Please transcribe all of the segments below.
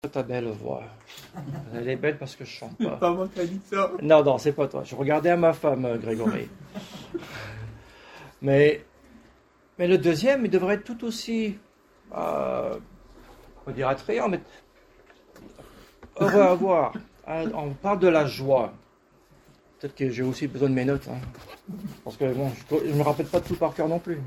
Ta belle voix. Elle est belle parce que je chante pas. C'est pas moi qui a dit ça. Non, c'est pas toi. Je regardais à ma femme, Grégory. mais le deuxième, il devrait être tout aussi, on va dire attrayant, mais heureux à voir. On parle de la joie. Peut-être que j'ai aussi besoin de mes notes. Parce que bon, je ne me rappelle pas de tout par cœur non plus.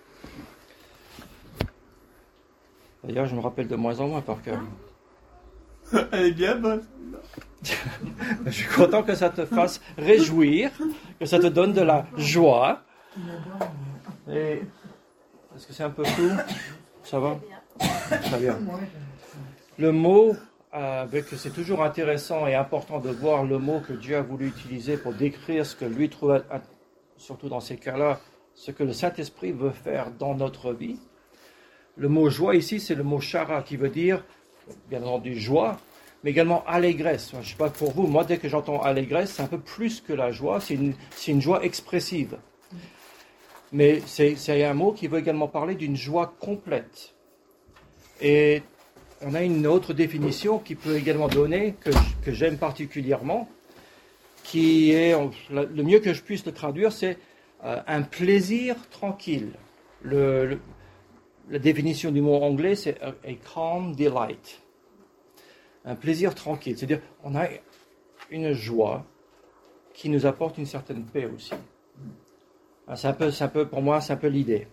D'ailleurs, je me rappelle de moins en moins par cœur. Elle est bien bonne. Je suis content que ça te fasse réjouir, que ça te donne de la joie. Et est-ce que c'est un peu flou? Ça va? Très bien. Le mot, c'est toujours intéressant et important de voir le mot que Dieu a voulu utiliser pour décrire ce que lui trouve, surtout dans ces cas-là, ce que le Saint-Esprit veut faire dans notre vie. Le mot joie ici, c'est le mot chara qui veut dire, bien entendu, joie, mais également allégresse. Je ne sais pas pour vous, moi dès que j'entends allégresse, c'est un peu plus que la joie, c'est une joie expressive. Mais c'est un mot qui veut également parler d'une joie complète. Et on a une autre définition qui peut également donner, que j'aime particulièrement, qui est, le mieux que je puisse le traduire, c'est un plaisir tranquille. La définition du mot anglais, c'est a calm delight. Un plaisir tranquille. C'est-à-dire, on a une joie qui nous apporte une certaine paix aussi. C'est un peu, pour moi, c'est un peu l'idée.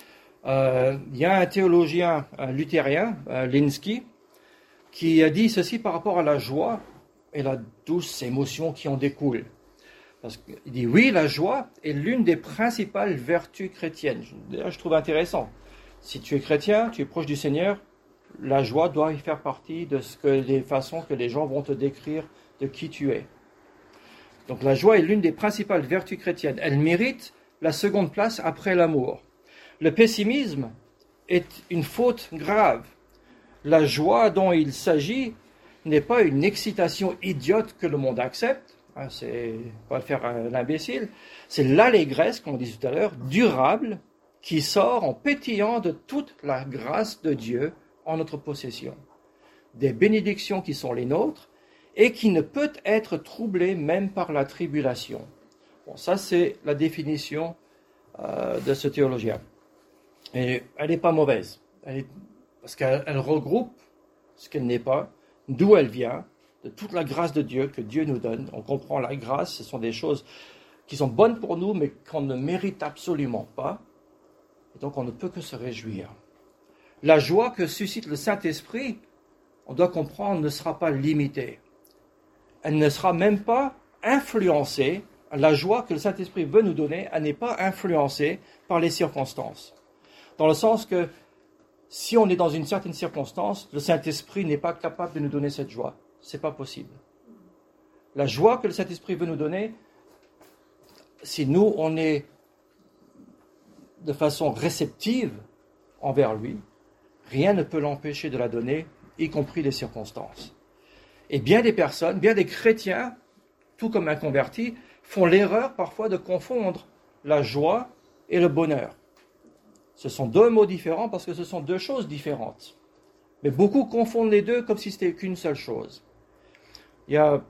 Il y a un théologien luthérien, Linsky, qui a dit ceci par rapport à la joie et la douce émotion qui en découle. Parce qu'il dit, oui, la joie est l'une des principales vertus chrétiennes. D'ailleurs, je trouve intéressant. Si tu es chrétien, tu es proche du Seigneur, la joie doit y faire partie des façons que les gens vont te décrire de qui tu es. Donc la joie est l'une des principales vertus chrétiennes. Elle mérite la seconde place après l'amour. Le pessimisme est une faute grave. La joie dont il s'agit n'est pas une excitation idiote que le monde accepte. C'est pas faire l'imbécile. C'est l'allégresse, comme on disait tout à l'heure, durable, qui sort en pétillant de toute la grâce de Dieu en notre possession. Des bénédictions qui sont les nôtres et qui ne peut être troublée même par la tribulation. Bon, ça c'est la définition de ce théologien. Et elle n'est pas mauvaise, parce qu'elle regroupe ce qu'elle n'est pas, d'où elle vient, de toute la grâce de Dieu que Dieu nous donne. On comprend la grâce, ce sont des choses qui sont bonnes pour nous, mais qu'on ne mérite absolument pas. Et donc on ne peut que se réjouir. La joie que suscite le Saint-Esprit, on doit comprendre, ne sera pas limitée. Elle ne sera même pas influencée. La joie que le Saint-Esprit veut nous donner, elle n'est pas influencée par les circonstances. Dans le sens que si on est dans une certaine circonstance, le Saint-Esprit n'est pas capable de nous donner cette joie. Ce n'est pas possible. La joie que le Saint-Esprit veut nous donner, si nous, on est de façon réceptive envers lui, rien ne peut l'empêcher de la donner, y compris les circonstances. Et bien des personnes, bien des chrétiens, tout comme un converti, font l'erreur parfois de confondre la joie et le bonheur. Ce sont deux mots différents parce que ce sont deux choses différentes. Mais beaucoup confondent les deux comme si c'était qu'une seule chose. Il y a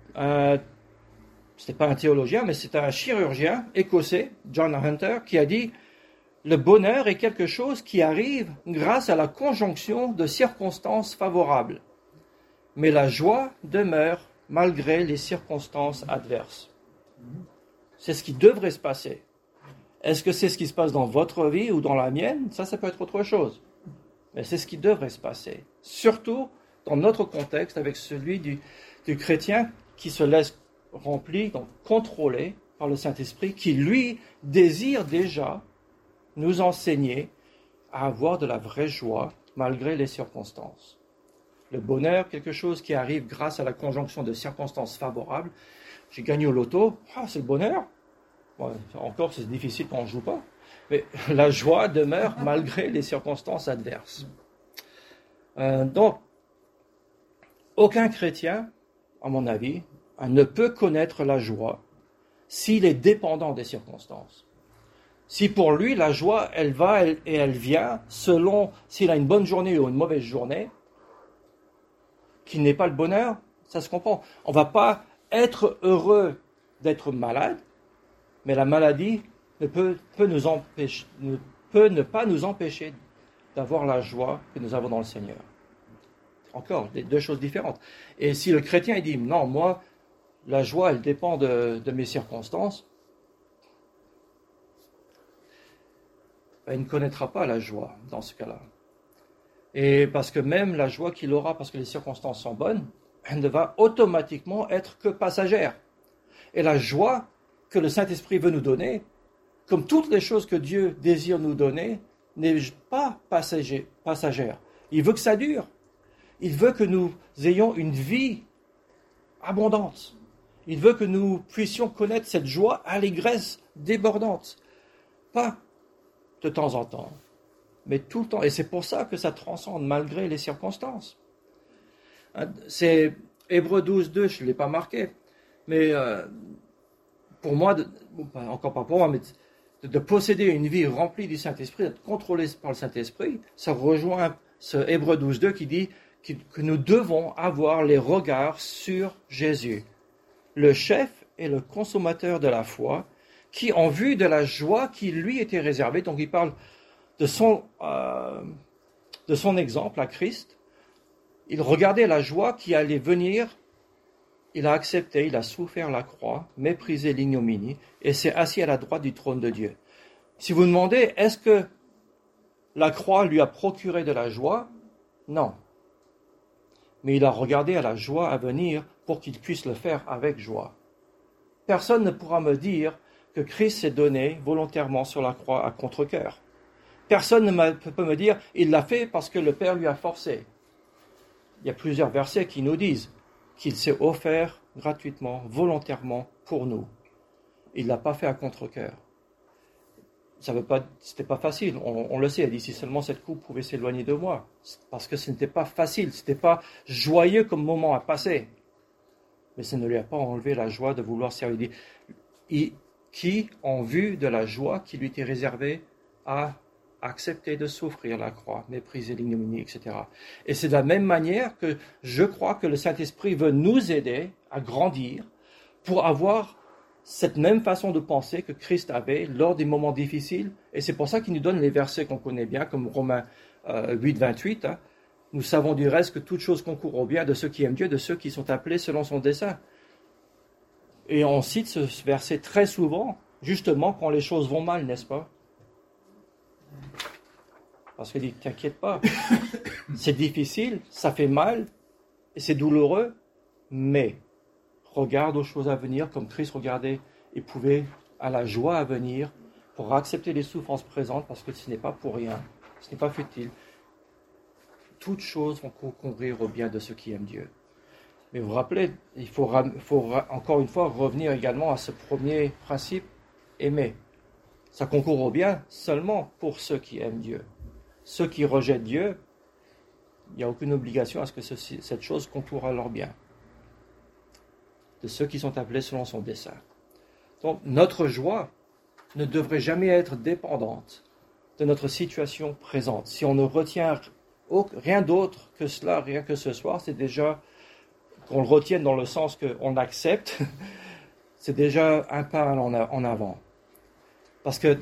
c'était pas un théologien, mais c'est un chirurgien écossais, John Hunter, qui a dit « Le bonheur est quelque chose qui arrive grâce à la conjonction de circonstances favorables. Mais la joie demeure malgré les circonstances adverses. » C'est ce qui devrait se passer. Est-ce que c'est ce qui se passe dans votre vie ou dans la mienne? Ça peut être autre chose. Mais c'est ce qui devrait se passer. Surtout dans notre contexte avec celui du chrétien qui se laisse remplir, donc contrôler par le Saint-Esprit, qui lui désire déjà nous enseigner à avoir de la vraie joie malgré les circonstances. Le bonheur, quelque chose qui arrive grâce à la conjonction de circonstances favorables. J'ai gagné au loto, c'est le bonheur. Bon, encore, c'est difficile quand on ne joue pas. Mais la joie demeure malgré les circonstances adverses. Donc, aucun chrétien, à mon avis, ne peut connaître la joie s'il est dépendant des circonstances. Si pour lui, la joie, elle va et elle vient selon s'il a une bonne journée ou une mauvaise journée, qui n'est pas le bonheur, ça se comprend. On ne va pas être heureux d'être malade, mais la maladie peut ne pas nous empêcher d'avoir la joie que nous avons dans le Seigneur. Encore, deux choses différentes. Et si le chrétien dit, non, moi, la joie, elle dépend de mes circonstances, ben, il ne connaîtra pas la joie dans ce cas-là. Et parce que même la joie qu'il aura, parce que les circonstances sont bonnes, elle ne va automatiquement être que passagère. Et la joie que le Saint-Esprit veut nous donner, comme toutes les choses que Dieu désire nous donner, n'est pas passagère. Il veut que ça dure. Il veut que nous ayons une vie abondante. Il veut que nous puissions connaître cette joie, allégresse débordante. Pas de temps en temps, mais tout le temps. Et c'est pour ça que ça transcende malgré les circonstances. C'est Hébreux 12, 2, je ne l'ai pas marqué, mais pour moi, encore pas pour moi, mais de posséder une vie remplie du Saint-Esprit, d'être contrôlé par le Saint-Esprit, ça rejoint ce Hébreux 12, 2 qui dit que nous devons avoir les regards sur Jésus, le chef et le consommateur de la foi, qui, en vue de la joie qui lui était réservée, donc il parle de son exemple à Christ, il regardait la joie qui allait venir, il a accepté, il a souffert la croix, méprisé l'ignominie, et s'est assis à la droite du trône de Dieu. Si vous demandez, est-ce que la croix lui a procuré de la joie? Non. Mais il a regardé à la joie à venir pour qu'il puisse le faire avec joie. Personne ne pourra me dire que Christ s'est donné volontairement sur la croix à contre-cœur. Personne ne peut me dire il l'a fait parce que le Père lui a forcé. Il y a plusieurs versets qui nous disent qu'il s'est offert gratuitement, volontairement pour nous. Il ne l'a pas fait à contre-cœur. Ça veut pas, c'était pas facile, on le sait, elle dit si seulement cette coupe pouvait s'éloigner de moi. Parce que ce n'était pas facile, ce n'était pas joyeux comme moment à passer. Mais ça ne lui a pas enlevé la joie de vouloir servir. Qui, en vue de la joie qui lui était réservée, a accepté de souffrir la croix, mépriser l'ignominie, etc. Et c'est de la même manière que je crois que le Saint-Esprit veut nous aider à grandir pour avoir cette même façon de penser que Christ avait lors des moments difficiles. Et c'est pour ça qu'il nous donne les versets qu'on connaît bien, comme Romains 8, 28. Hein. Nous savons du reste que toute chose concourt au bien de ceux qui aiment Dieu, de ceux qui sont appelés selon son dessein. Et on cite ce verset très souvent, justement quand les choses vont mal, n'est-ce pas? Parce qu'il dit, t'inquiète pas, c'est difficile, ça fait mal, et c'est douloureux, mais regarde aux choses à venir comme Christ regardait, éprouvait à la joie à venir pour accepter les souffrances présentes, parce que ce n'est pas pour rien, ce n'est pas futile. Toutes choses vont concourir au bien de ceux qui aiment Dieu. Mais vous vous rappelez, il faut encore une fois revenir également à ce premier principe, aimer. Ça concourt au bien seulement pour ceux qui aiment Dieu. Ceux qui rejettent Dieu, il n'y a aucune obligation à ce que cette chose concourt à leur bien. De ceux qui sont appelés selon son dessein. Donc notre joie ne devrait jamais être dépendante de notre situation présente. Si on ne retient rien d'autre que cela, rien que ce soir, c'est déjà qu'on le retienne dans le sens qu'on accepte, c'est déjà un pas en avant. Parce que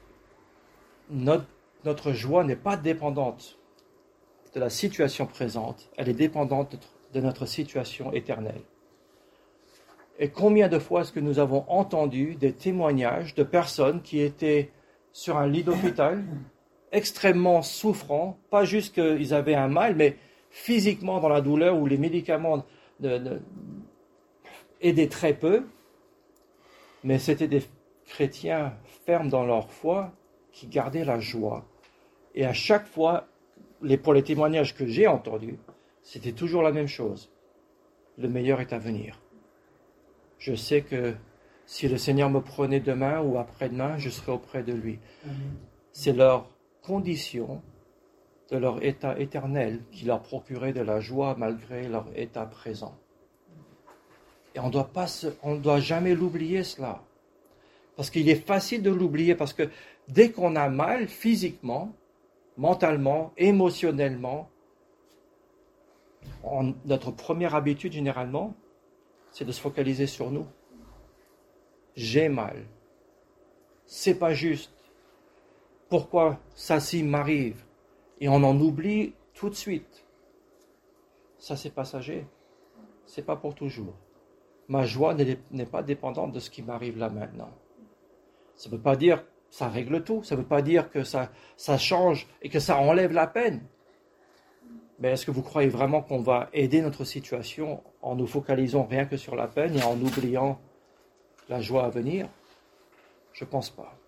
notre joie n'est pas dépendante de la situation présente, elle est dépendante de notre situation éternelle. Et combien de fois est-ce que nous avons entendu des témoignages de personnes qui étaient sur un lit d'hôpital, extrêmement souffrants, pas juste qu'ils avaient un mal, mais physiquement dans la douleur où les médicaments aidaient très peu, mais c'était des chrétiens fermes dans leur foi qui gardaient la joie. Et à chaque fois, pour les témoignages que j'ai entendus, c'était toujours la même chose. Le meilleur est à venir. Je sais que si le Seigneur me prenait demain ou après-demain, je serai auprès de lui. Amen. C'est leur condition de leur état éternel qui leur procurait de la joie malgré leur état présent. Et on ne doit jamais l'oublier cela. Parce qu'il est facile de l'oublier, parce que dès qu'on a mal physiquement, mentalement, émotionnellement, Notre première habitude, généralement, c'est de se focaliser sur nous. J'ai mal. C'est pas juste. Pourquoi ça ci m'arrive? Et on en oublie tout de suite. Ça, c'est passager. C'est pas pour toujours. Ma joie n'est pas dépendante de ce qui m'arrive là maintenant. Ça ne veut pas dire que ça règle tout. Ça ne veut pas dire que ça change et que ça enlève la peine. Mais est-ce que vous croyez vraiment qu'on va aider notre situation en nous focalisant rien que sur la peine et en oubliant la joie à venir? Je ne pense pas.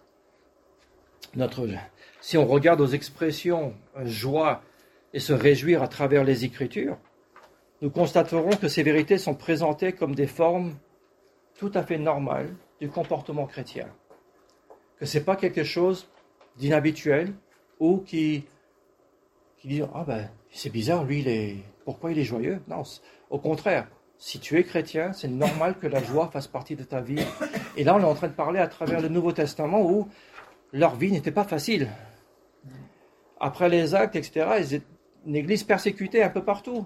Si on regarde aux expressions joie et se réjouir à travers les Écritures, nous constaterons que ces vérités sont présentées comme des formes tout à fait normales du comportement chrétien. Que ce n'est pas quelque chose d'inhabituel ou qui dit « Ah ben, c'est bizarre, lui, pourquoi il est joyeux ?» Non, au contraire, si tu es chrétien, c'est normal que la joie fasse partie de ta vie. Et là, on est en train de parler à travers le Nouveau Testament où leur vie n'était pas facile. Après les actes, etc., ils étaient une église persécutée un peu partout.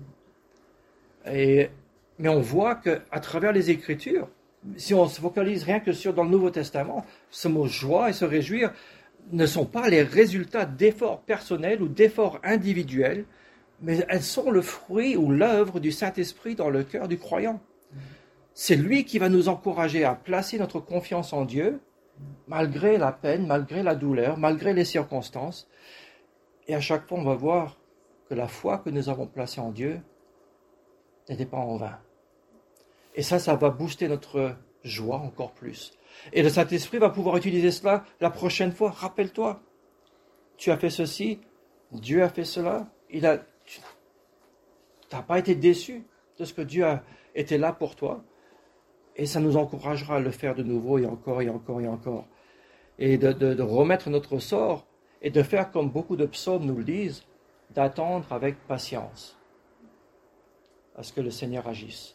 Mais on voit qu'à travers les Écritures, si on se focalise rien que dans le Nouveau Testament, ce mot joie et se réjouir ne sont pas les résultats d'efforts personnels ou d'efforts individuels, mais elles sont le fruit ou l'œuvre du Saint-Esprit dans le cœur du croyant. C'est lui qui va nous encourager à placer notre confiance en Dieu, malgré la peine, malgré la douleur, malgré les circonstances. Et à chaque fois, on va voir que la foi que nous avons placée en Dieu n'était pas en vain. Et ça va booster notre joie encore plus. Et le Saint-Esprit va pouvoir utiliser cela la prochaine fois. Rappelle-toi, tu as fait ceci, Dieu a fait cela, tu n'as pas été déçu de ce que Dieu a été là pour toi. Et ça nous encouragera à le faire de nouveau et encore et encore et encore. Et de remettre notre sort et de faire comme beaucoup de psaumes nous le disent, d'attendre avec patience à ce que le Seigneur agisse.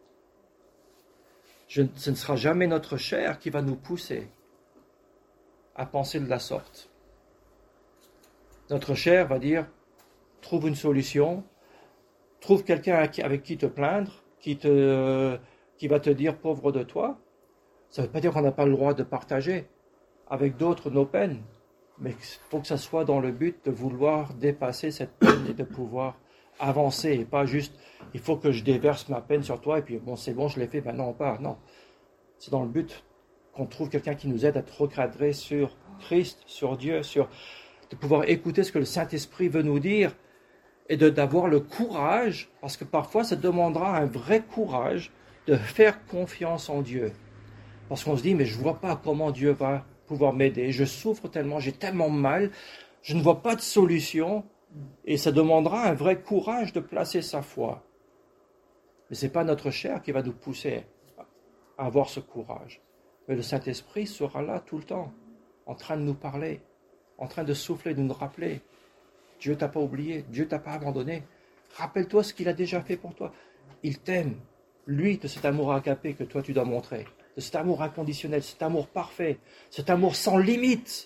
Ce ne sera jamais notre chair qui va nous pousser à penser de la sorte. Notre chair va dire, trouve une solution, trouve quelqu'un avec qui te plaindre, qui va te dire pauvre de toi. Ça ne veut pas dire qu'on n'a pas le droit de partager avec d'autres nos peines, mais il faut que ça soit dans le but de vouloir dépasser cette peine et de pouvoir avancer, et pas juste, il faut que je déverse ma peine sur toi, et puis bon, c'est bon, je l'ai fait, maintenant on part. Non, c'est dans le but qu'on trouve quelqu'un qui nous aide à être recadré sur Christ, sur Dieu, de pouvoir écouter ce que le Saint-Esprit veut nous dire, et d'avoir le courage, parce que parfois ça demandera un vrai courage, de faire confiance en Dieu. Parce qu'on se dit, mais je ne vois pas comment Dieu va pouvoir m'aider, je souffre tellement, j'ai tellement mal, je ne vois pas de solution, et ça demandera un vrai courage de placer sa foi. Mais ce n'est pas notre chair qui va nous pousser à avoir ce courage. Mais le Saint-Esprit sera là tout le temps, en train de nous parler, en train de souffler, de nous rappeler. Dieu ne t'a pas oublié, Dieu ne t'a pas abandonné. Rappelle-toi ce qu'il a déjà fait pour toi. Il t'aime, lui, de cet amour agapé que toi tu dois montrer, de cet amour inconditionnel, cet amour parfait, cet amour sans limite.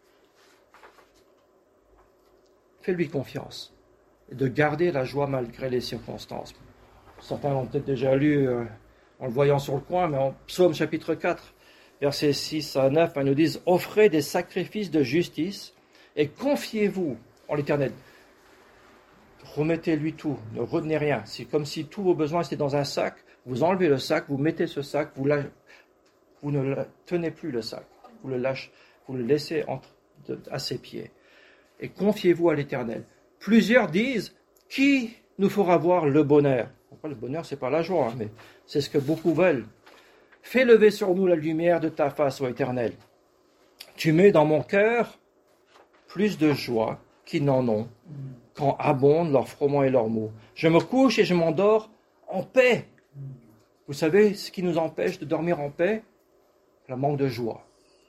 Fais-lui confiance et de garder la joie malgré les circonstances. Certains l'ont peut-être déjà lu en le voyant sur le coin, mais en Psaume chapitre 4, versets 6 à 9, ils nous disent « Offrez des sacrifices de justice et confiez-vous en l'Éternel. » Remettez-lui tout, ne retenez rien. C'est comme si tous vos besoins étaient dans un sac. Vous enlevez le sac, vous mettez ce sac, vous ne tenez plus le sac. Vous le lâchez, vous le laissez à ses pieds. Et confiez-vous à l'Éternel. Plusieurs disent, qui nous fera voir le bonheur? Le bonheur, ce n'est pas la joie, mais c'est ce que beaucoup veulent. Fais lever sur nous la lumière de ta face, ô Éternel. Tu mets dans mon cœur plus de joie qu'ils n'en ont, quand abondent leurs froment et leurs maux. Je me couche et je m'endors en paix. Vous savez ce qui nous empêche de dormir en paix? Le manque de joie.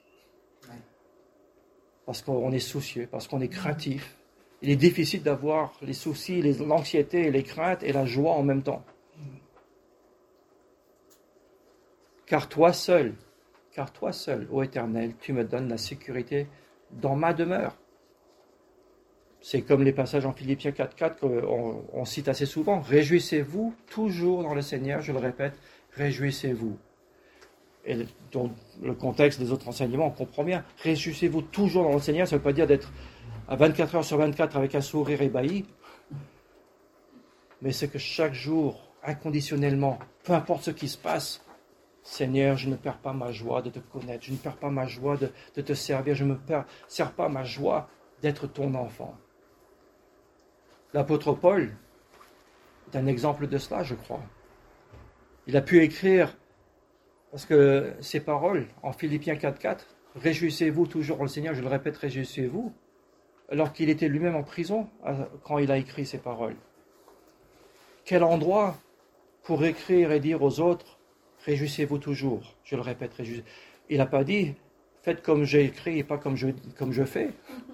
Parce qu'on est soucieux, parce qu'on est craintif. Il est difficile d'avoir les soucis, l'anxiété, les craintes et la joie en même temps. Car toi seul, ô Éternel, tu me donnes la sécurité dans ma demeure. C'est comme les passages en Philippiens 4.4 qu'on cite assez souvent. Réjouissez-vous toujours dans le Seigneur, je le répète, réjouissez-vous. Et dans le contexte des autres enseignements, on comprend bien. Réjouissez-vous toujours dans le Seigneur, ça ne veut pas dire d'être à 24 heures sur 24 avec un sourire ébahi, mais c'est que chaque jour, inconditionnellement, peu importe ce qui se passe, Seigneur, je ne perds pas ma joie de te connaître, je ne perds pas ma joie de te servir, je ne perds pas ma joie d'être ton enfant. L'apôtre Paul est un exemple de cela, je crois. Il a pu écrire, parce que ces paroles, en Philippiens 4.4, « Réjouissez-vous toujours dans le Seigneur », je le répète, « Réjouissez-vous », alors qu'il était lui-même en prison quand il a écrit ces paroles. Quel endroit pour écrire et dire aux autres, « Réjouissez-vous toujours », je le répète, réjouissez. Il n'a pas dit, « Faites comme j'ai écrit et pas comme je fais ».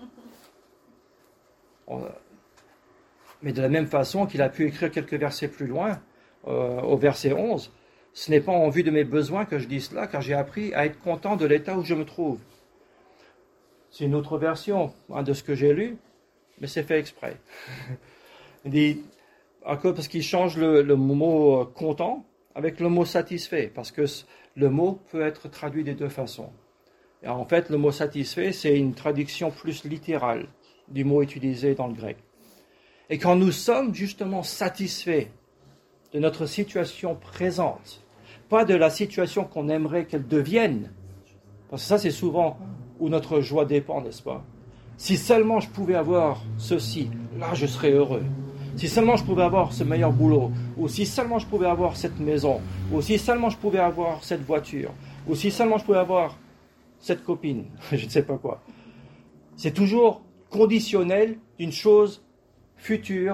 Mais de la même façon qu'il a pu écrire quelques versets plus loin, au verset 11, « Ce n'est pas en vue de mes besoins que je dis cela, car j'ai appris à être content de l'état où je me trouve. » C'est une autre version de ce que j'ai lu, mais c'est fait exprès. Il dit, parce qu'il change le mot « content » avec le mot « satisfait », parce que le mot peut être traduit des deux façons. Et en fait, le mot « satisfait », c'est une traduction plus littérale du mot utilisé dans le grec. Et quand nous sommes justement satisfaits de notre situation présente, pas de la situation qu'on aimerait qu'elle devienne, parce que ça c'est souvent où notre joie dépend, n'est-ce pas? Si seulement je pouvais avoir ceci, là je serais heureux. Si seulement je pouvais avoir ce meilleur boulot, ou si seulement je pouvais avoir cette maison, ou si seulement je pouvais avoir cette voiture, ou si seulement je pouvais avoir cette copine, je ne sais pas quoi. C'est toujours conditionnel d'une chose future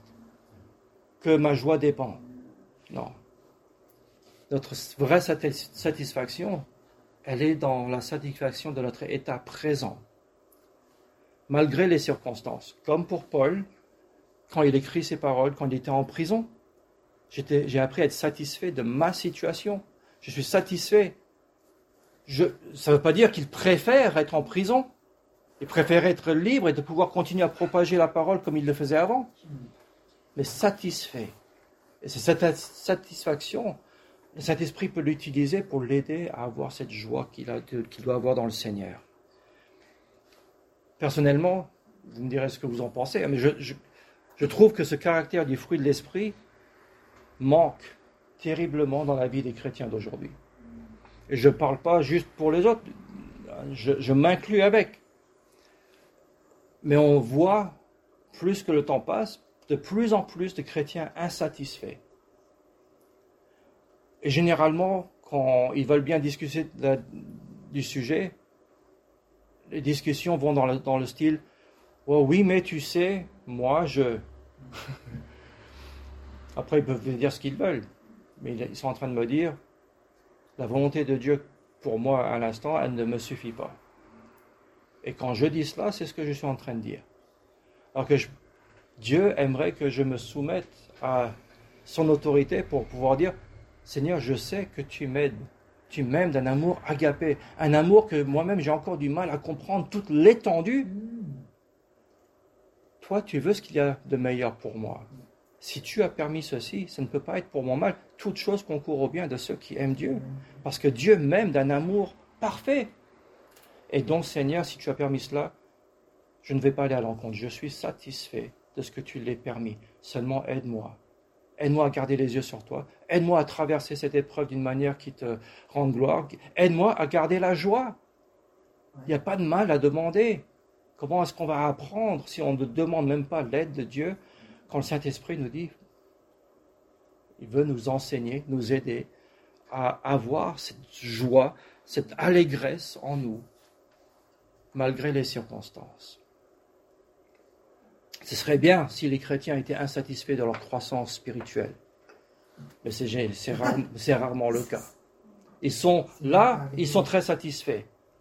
que ma joie dépend. Non. Notre vraie satisfaction, elle est dans la satisfaction de notre état présent, malgré les circonstances. Comme pour Paul, quand il écrit ces paroles, quand il était en prison, j'ai appris à être satisfait de ma situation. Je suis satisfait. Ça ne veut pas dire qu'il préfère être en prison. Il préfère être libre et de pouvoir continuer à propager la parole comme il le faisait avant. Mais satisfait. Et c'est cette satisfaction, le Saint-Esprit peut l'utiliser pour l'aider à avoir cette joie qu'il doit avoir dans le Seigneur. Personnellement, vous me direz ce que vous en pensez, mais je trouve que ce caractère du fruit de l'Esprit manque terriblement dans la vie des chrétiens d'aujourd'hui. Et je ne parle pas juste pour les autres, je m'inclus avec. Mais on voit, plus que le temps passe, de plus en plus de chrétiens insatisfaits. Et généralement, quand ils veulent bien discuter du sujet, les discussions vont dans le style « Oh oui, mais tu sais, moi, je... » Après, ils peuvent dire ce qu'ils veulent, mais ils sont en train de me dire « La volonté de Dieu, pour moi, à l'instant, elle ne me suffit pas. » Et quand je dis cela, c'est ce que je suis en train de dire. Alors que Dieu aimerait que je me soumette à son autorité pour pouvoir dire « Seigneur, je sais que tu m'aides. Tu m'aimes d'un amour agapé, un amour que moi-même j'ai encore du mal à comprendre toute l'étendue. Toi, tu veux ce qu'il y a de meilleur pour moi. Si tu as permis ceci, ça ne peut pas être pour mon mal. Toute chose concourt au bien de ceux qui aiment Dieu. Parce que Dieu m'aime d'un amour parfait. Et donc, Seigneur, si tu as permis cela, je ne vais pas aller à l'encontre. Je suis satisfait de ce que tu l'as permis. Seulement, aide-moi. Aide-moi à garder les yeux sur toi. Aide-moi à traverser cette épreuve d'une manière qui te rende gloire. Aide-moi à garder la joie. Il n'y a pas de mal à demander. Comment est-ce qu'on va apprendre si on ne demande même pas l'aide de Dieu quand le Saint-Esprit nous dit, il veut nous enseigner, nous aider à avoir cette joie, cette allégresse en nous, malgré les circonstances. Ce serait bien si les chrétiens étaient insatisfaits de leur croissance spirituelle. Mais c'est rarement le cas. Ils sont là, ils sont très satisfaits.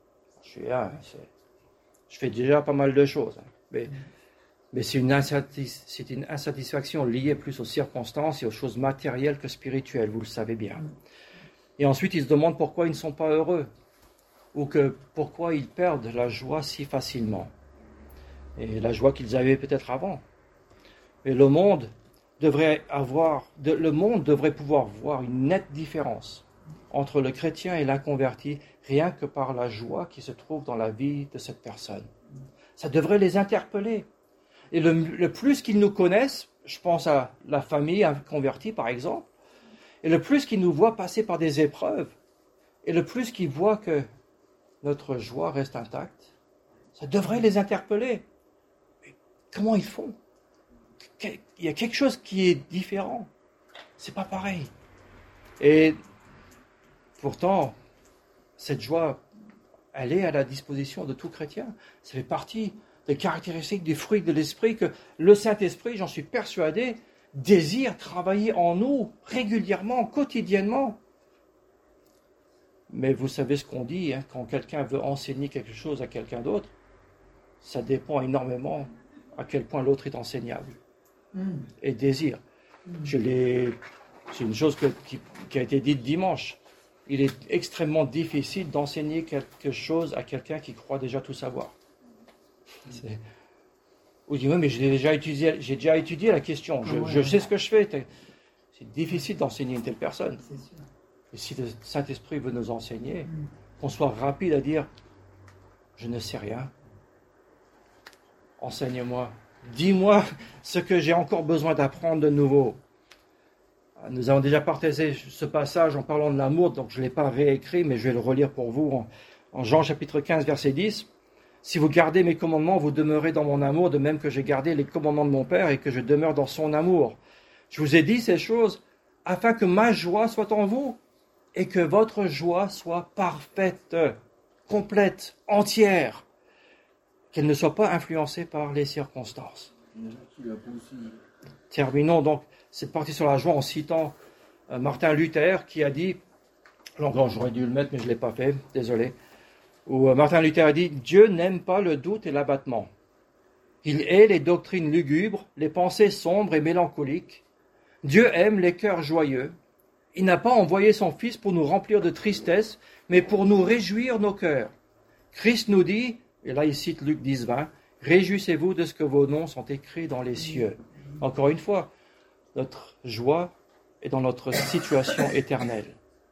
Je fais déjà pas mal de choses. Mais c'est une insatisfaction liée plus aux circonstances et aux choses matérielles que spirituelles, vous le savez bien. Et ensuite, ils se demandent pourquoi ils ne sont pas heureux. Ou pourquoi ils perdent la joie si facilement. et la joie qu'ils avaient peut-être avant. Mais le monde devrait pouvoir voir une nette différence entre le chrétien et l'inconverti, rien que par la joie qui se trouve dans la vie de cette personne. Ça devrait les interpeller. Et le plus qu'ils nous connaissent, je pense à la famille convertie par exemple, et le plus qu'ils nous voient passer par des épreuves, et le plus qu'ils voient que notre joie reste intacte, ça devrait les interpeller. Mais comment ils font? Il y a quelque chose qui est différent. C'est pas pareil. Et pourtant, cette joie, elle est à la disposition de tout chrétien. Ça fait partie des caractéristiques du fruit de l'esprit que le Saint-Esprit, j'en suis persuadé, désire travailler en nous régulièrement, quotidiennement. Mais vous savez ce qu'on dit, quand quelqu'un veut enseigner quelque chose à quelqu'un d'autre, ça dépend énormément à quel point l'autre est enseignable et désire. C'est une chose qui a été dite dimanche. Il est extrêmement difficile d'enseigner quelque chose à quelqu'un qui croit déjà tout savoir. Vous dites, oui, mais j'ai déjà étudié la question, je sais ce que je fais. C'est difficile d'enseigner une telle personne. Et si le Saint-Esprit veut nous enseigner, qu'on soit rapide à dire, je ne sais rien, enseigne-moi, dis-moi ce que j'ai encore besoin d'apprendre de nouveau. Nous avons déjà partagé ce passage en parlant de l'amour, donc je ne l'ai pas réécrit, mais je vais le relire pour vous en Jean chapitre 15, verset 10. « Si vous gardez mes commandements, vous demeurez dans mon amour, de même que j'ai gardé les commandements de mon Père et que je demeure dans son amour. Je vous ai dit ces choses afin que ma joie soit en vous et que votre joie soit parfaite, complète, entière, qu'elle ne soit pas influencée par les circonstances. » Terminons donc cette partie sur la joie en citant Martin Luther qui a dit, non, j'aurais dû le mettre mais je ne l'ai pas fait, désolé, où Martin Luther a dit « Dieu n'aime pas le doute et l'abattement. Il hait les doctrines lugubres, les pensées sombres et mélancoliques. Dieu aime les cœurs joyeux. Il n'a pas envoyé son Fils pour nous remplir de tristesse, mais pour nous réjouir nos cœurs. Christ nous dit, et là il cite Luc 10, 20, « Réjouissez-vous de ce que vos noms sont écrits dans les cieux. » Encore une fois, notre joie est dans notre situation éternelle.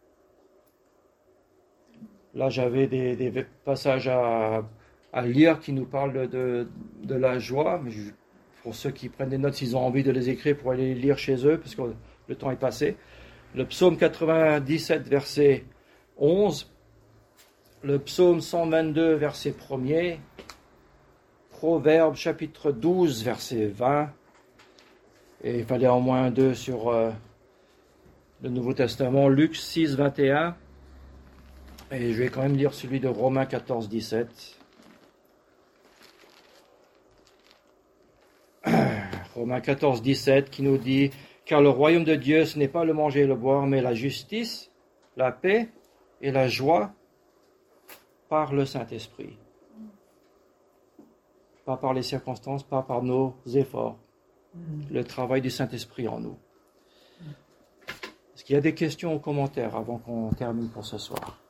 Là, j'avais des passages à lire qui nous parlent de la joie, mais pour ceux qui prennent des notes, s'ils ont envie de les écrire pour aller les lire chez eux, parce que le temps est passé. Le psaume 97, verset 11, le psaume 122, verset 1er, Proverbe chapitre 12, verset 20, et il fallait au moins 2 sur le Nouveau Testament, Luc 6, 21, et je vais quand même lire celui de Romains 14, 17. Romains 14, 17 qui nous dit « Car le royaume de Dieu, ce n'est pas le manger et le boire, mais la justice, la paix et la joie par le Saint-Esprit. » Pas par les circonstances, pas par nos efforts. Le travail du Saint-Esprit en nous. Est-ce qu'il y a des questions ou commentaires avant qu'on termine pour ce soir?